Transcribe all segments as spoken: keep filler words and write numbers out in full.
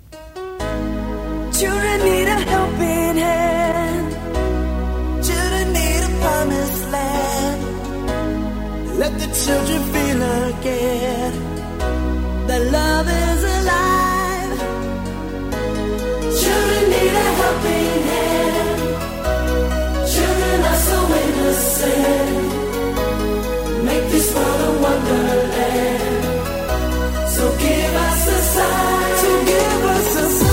Children need a helping hand. Children need a promised land. Let the children feel again that love is alive. Children need a helping hand. Children are so innocent. Make this world a wonderland. So give us a sign. So give us a sign.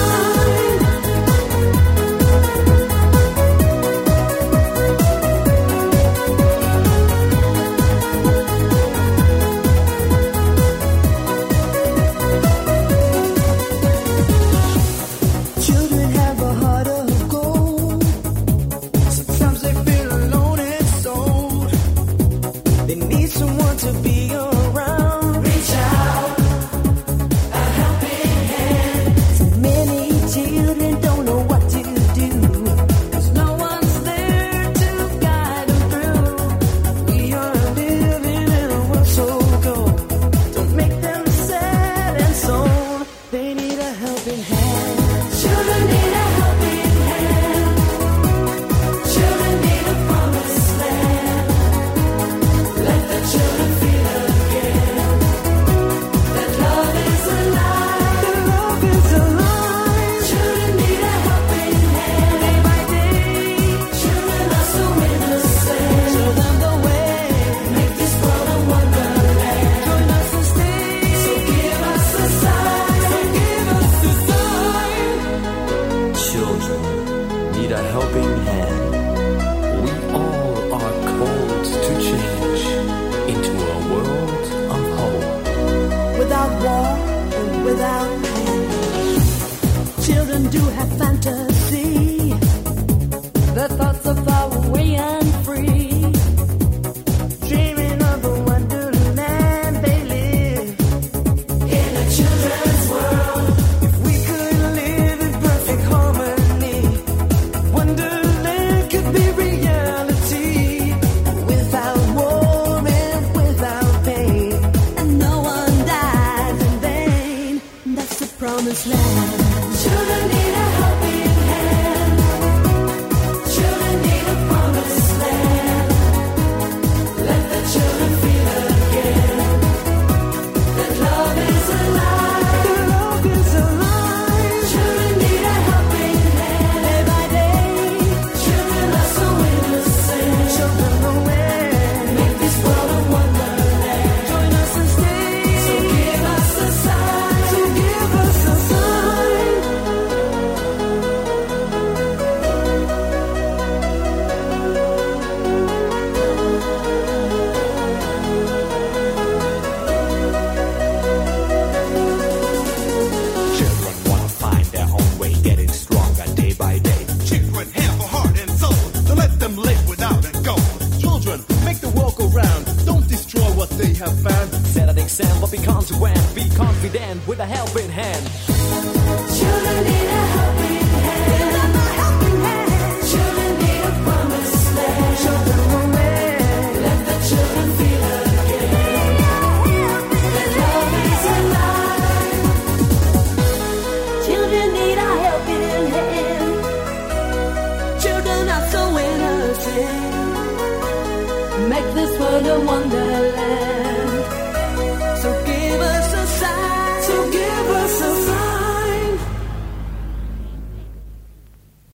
Make this world a wonder.